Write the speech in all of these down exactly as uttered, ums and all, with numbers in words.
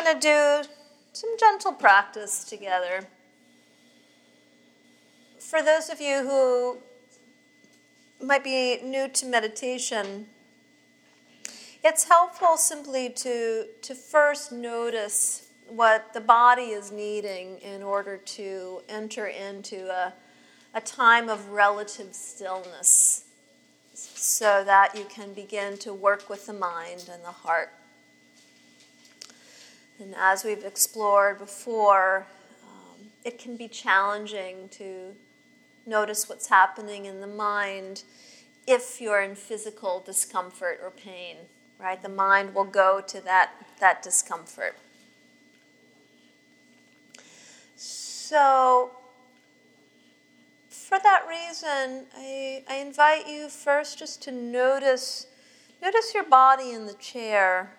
going to do some gentle practice together. For those of you who might be new to meditation, it's helpful simply to, to first notice what the body is needing in order to enter into a, a time of relative stillness so that you can begin to work with the mind and the heart. And as we've explored before, um, it can be challenging to notice what's happening in the mind if you're in physical discomfort or pain, right? The mind will go to that, that discomfort. So, for that reason, I, I invite you first just to notice, notice your body in the chair.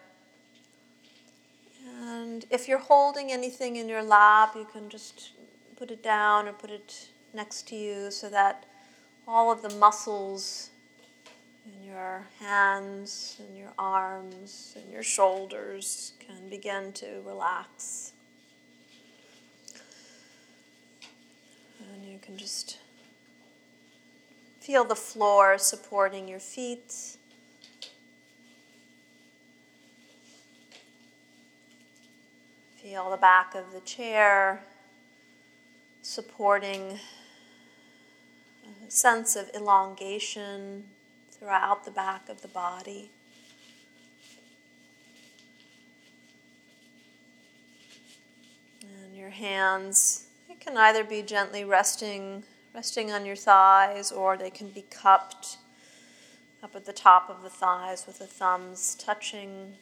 And if you're holding anything in your lap, you can just put it down or put it next to you so that all of the muscles in your hands and your arms and your shoulders can begin to relax. And you can just feel the floor supporting your feet. Feel the back of the chair supporting a sense of elongation throughout the back of the body. And your hands, they can either be gently resting, resting on your thighs, or they can be cupped up at the top of the thighs with the thumbs touching.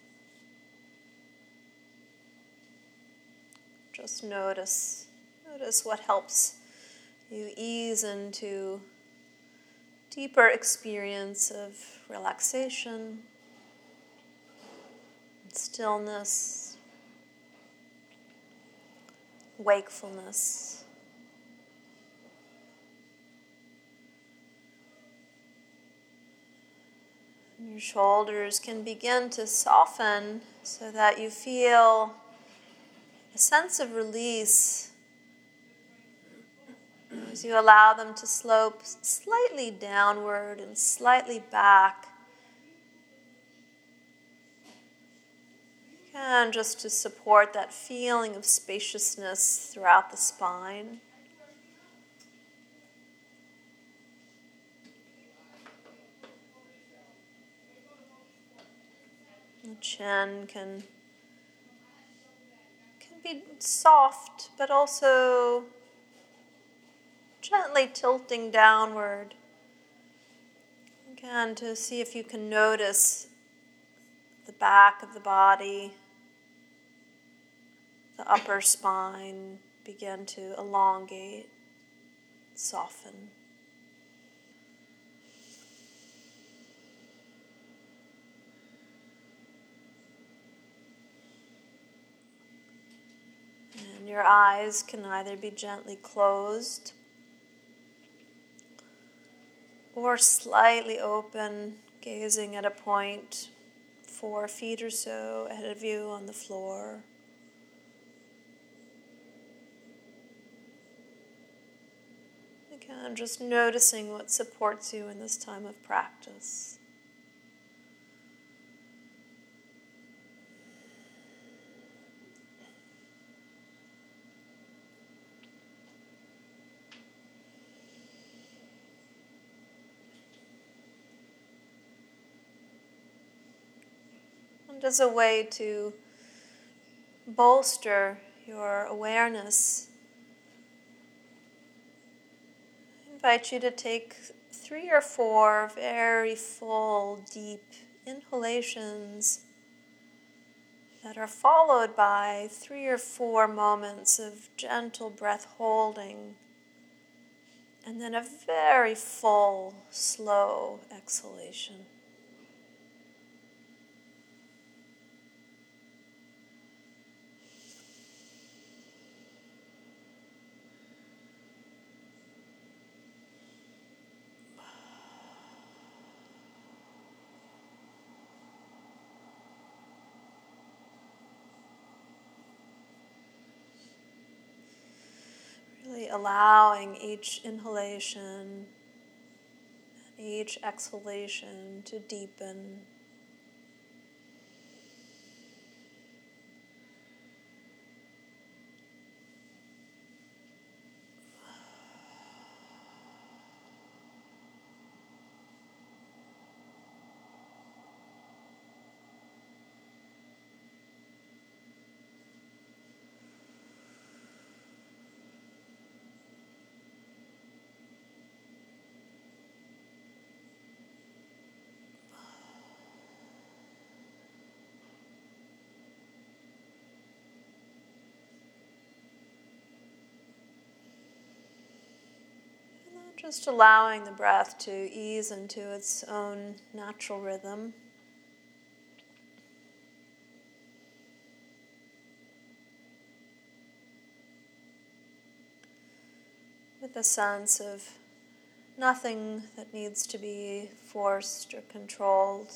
Just notice, notice what helps you ease into deeper experience of relaxation, stillness, wakefulness. And your shoulders can begin to soften so that you feel a sense of release as you allow them to slope slightly downward and slightly back. And just to support that feeling of spaciousness throughout the spine. The chin can be soft, but also gently tilting downward. Again, to see if you can notice the back of the body, the upper spine begin to elongate, soften. And your eyes can either be gently closed or slightly open, gazing at a point four feet or so ahead of you on the floor. Again, just noticing what supports you in this time of practice. And as a way to bolster your awareness, I invite you to take three or four very full, deep inhalations that are followed by three or four moments of gentle breath holding, and then a very full, slow exhalation. allowing each inhalation and each exhalation to deepen. Just allowing the breath to ease into its own natural rhythm. With a sense of nothing that needs to be forced or controlled.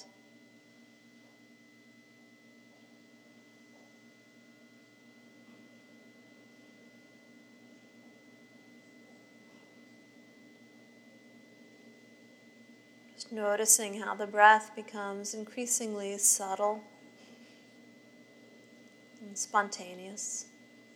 Just noticing how the breath becomes increasingly subtle and spontaneous.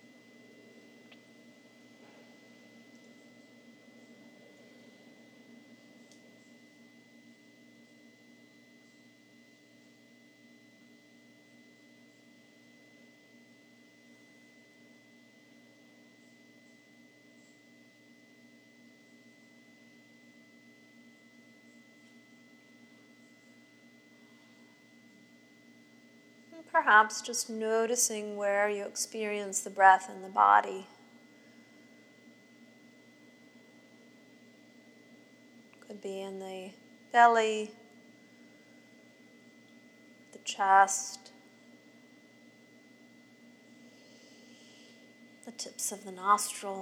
Perhaps just noticing where you experience the breath in the body. Could be in the belly, the chest, the tips of the nostril.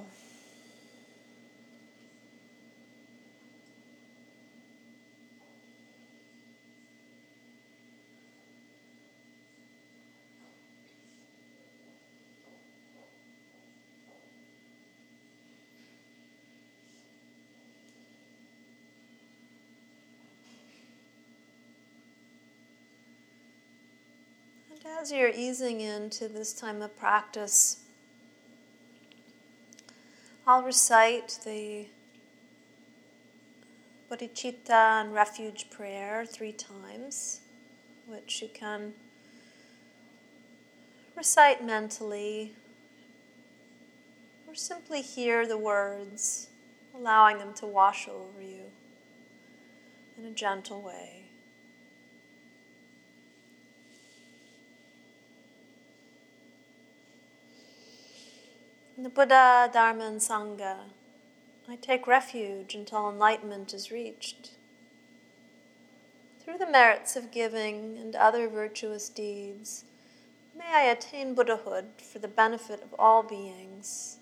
As you're easing into this time of practice, I'll recite the bodhicitta and refuge prayer three times, which you can recite mentally or simply hear the words, allowing them to wash over you in a gentle way. In the Buddha, Dharma, and Sangha, I take refuge until enlightenment is reached. Through the merits of giving and other virtuous deeds, may I attain Buddhahood for the benefit of all beings.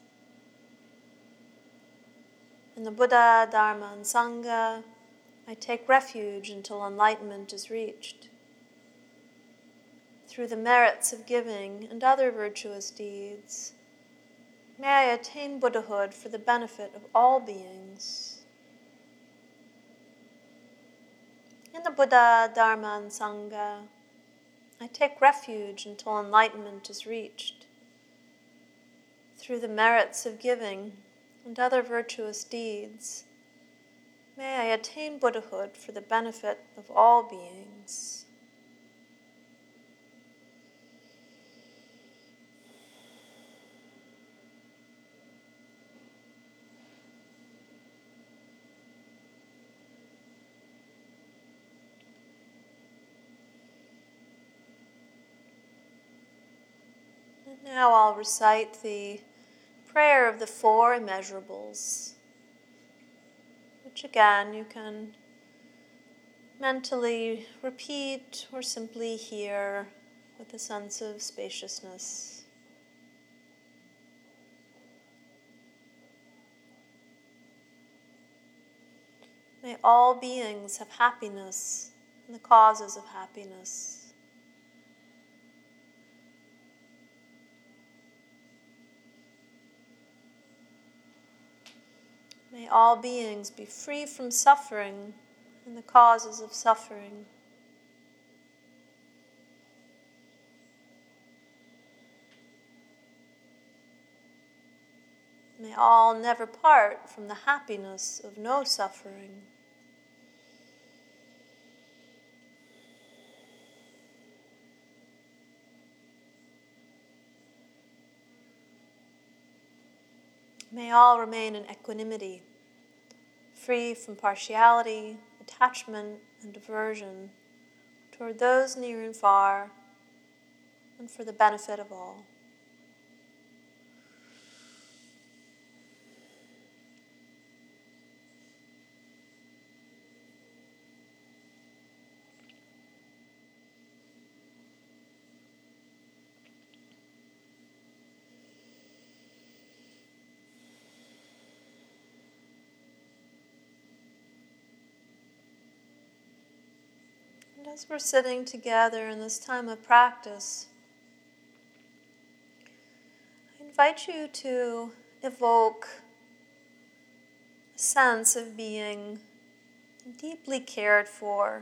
In the Buddha, Dharma, and Sangha, I take refuge until enlightenment is reached. Through the merits of giving and other virtuous deeds, may I attain Buddhahood for the benefit of all beings. In the Buddha, Dharma, and Sangha, I take refuge until enlightenment is reached. Through the merits of giving and other virtuous deeds, may I attain Buddhahood for the benefit of all beings. Now I'll recite the prayer of the four immeasurables, which again you can mentally repeat or simply hear with a sense of spaciousness. May all beings have happiness and the causes of happiness. May all beings be free from suffering and the causes of suffering. May all never part from the happiness of no suffering. May all remain in equanimity, free from partiality, attachment, and aversion toward those near and far, and for the benefit of all. And as we're sitting together in this time of practice, I invite you to evoke a sense of being deeply cared for,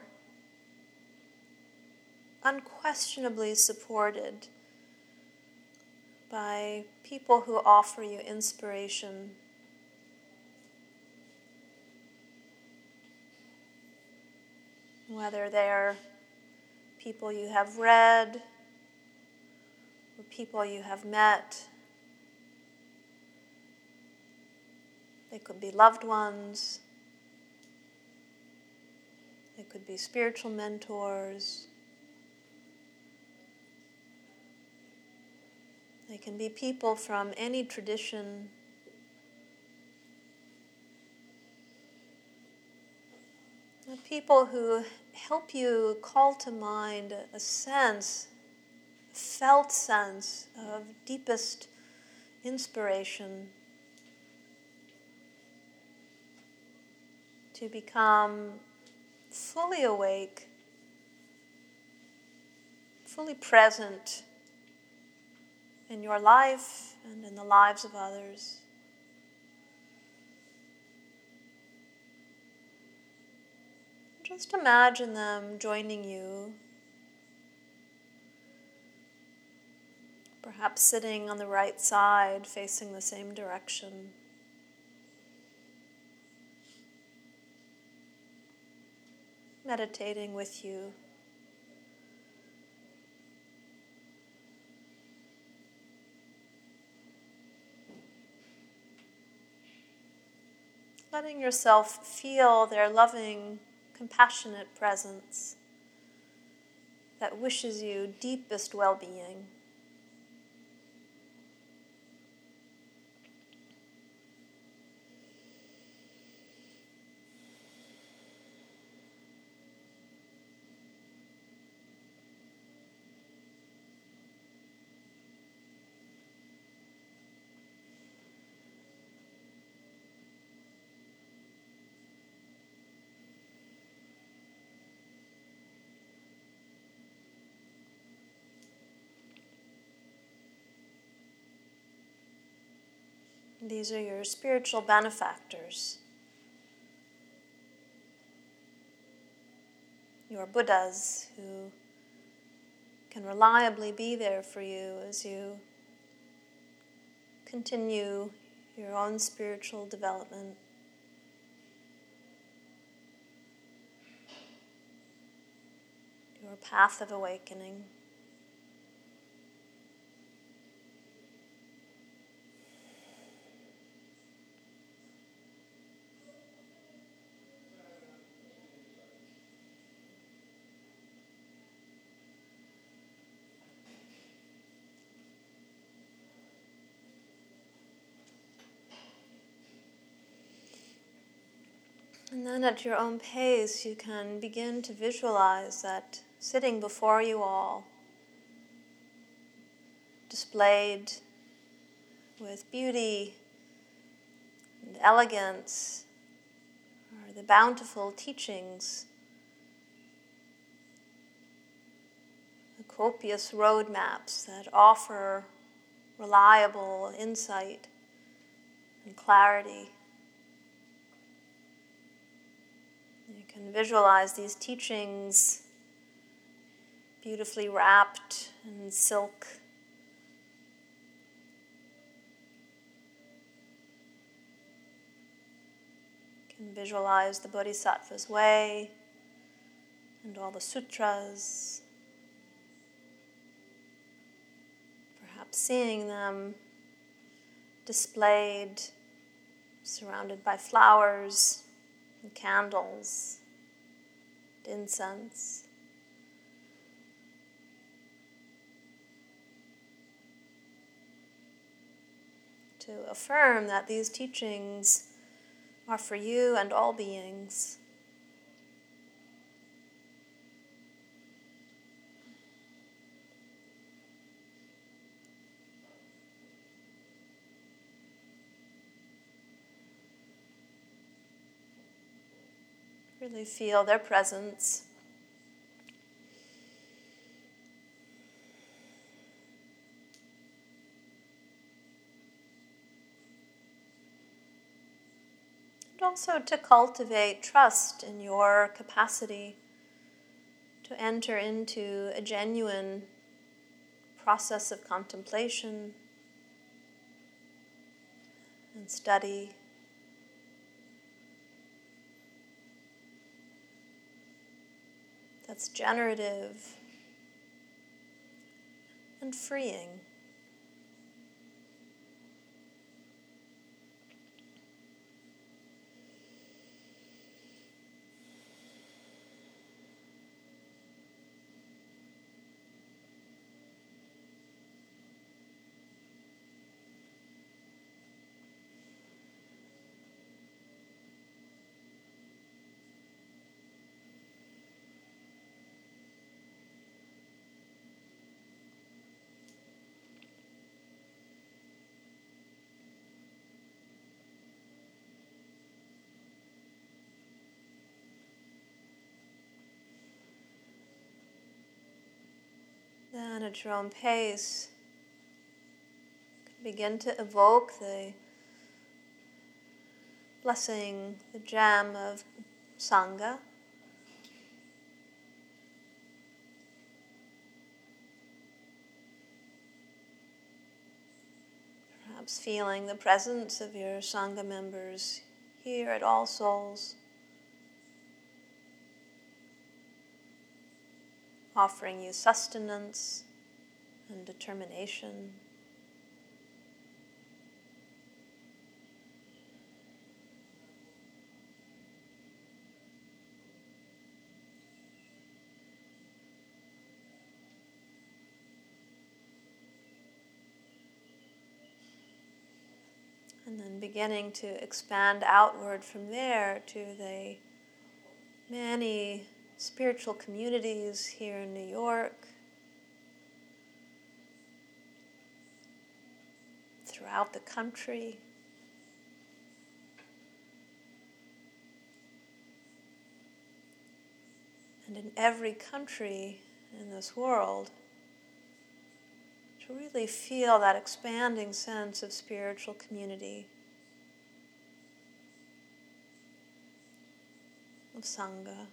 unquestionably supported by people who offer you inspiration. Whether they're people you have read or people you have met. They could be loved ones. They could be spiritual mentors. They can be people from any tradition. The people who help you call to mind a sense, a felt sense of deepest inspiration to become fully awake, fully present in your life and in the lives of others. Just imagine them joining you, perhaps sitting on the right side, facing the same direction. Meditating with you. Letting yourself feel their loving, compassionate presence that wishes you deepest well-being. These are your spiritual benefactors, your Buddhas who can reliably be there for you as you continue your own spiritual development. Your path of awakening. And then at your own pace, you can begin to visualize that sitting before you all, displayed with beauty and elegance, are the bountiful teachings, the copious roadmaps that offer reliable insight and clarity. can visualize these teachings beautifully wrapped in silk. You can visualize the Bodhisattva's way and all the sutras, perhaps seeing them displayed, surrounded by flowers and candles and incense. To affirm that these teachings are for you and all beings. Really feel their presence. And also to cultivate trust in your capacity to enter into a genuine process of contemplation and study. That's generative and freeing. Then at your own pace, begin to evoke the blessing, the gem of Sangha. Perhaps feeling the presence of your Sangha members here at All Souls, offering you sustenance and determination. And then beginning to expand outward from there to the many spiritual communities here in New York, throughout the country, and in every country in this world, to really feel that expanding sense of spiritual community, of Sangha.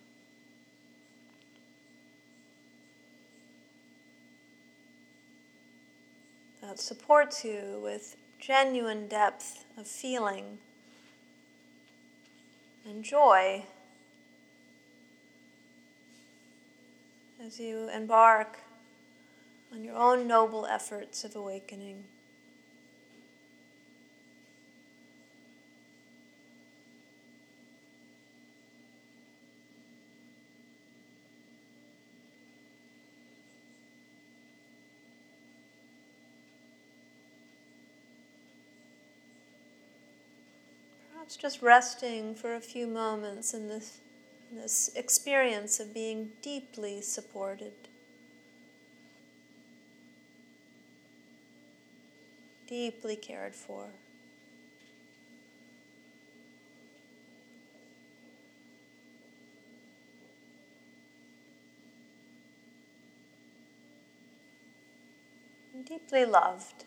That supports you with genuine depth of feeling and joy as you embark on your own noble efforts of awakening. Perhaps just resting for a few moments in this, in this experience of being deeply supported, deeply cared for. And deeply loved.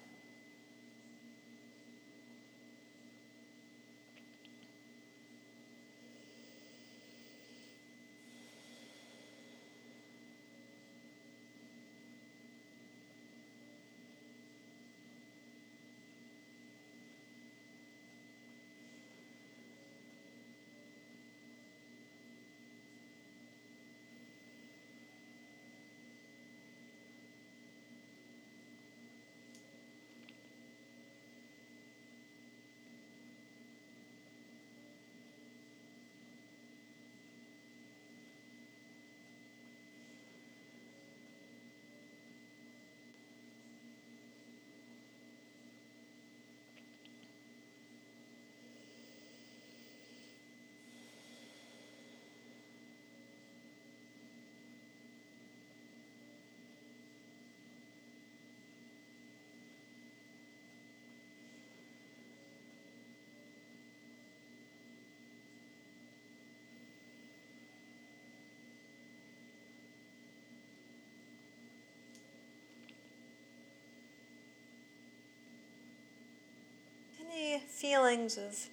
feelings of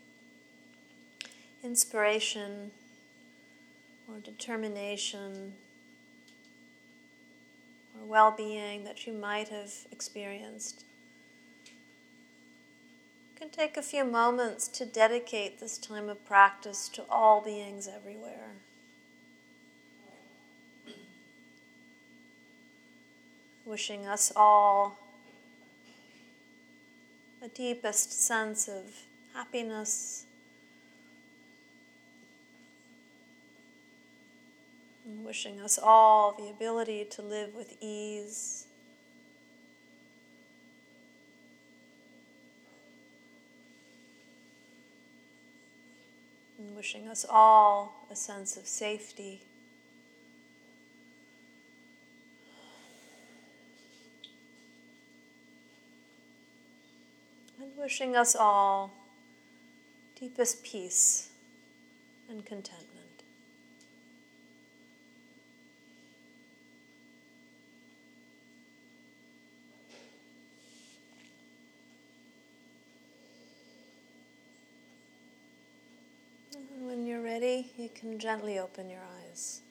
inspiration or determination or well-being that you might have experienced. You can take a few moments to dedicate this time of practice to all beings everywhere. Wishing us all the deepest sense of happiness, and wishing us all the ability to live with ease, and wishing us all a sense of safety. And wishing us all deepest peace and contentment. And when you're ready, you can gently open your eyes.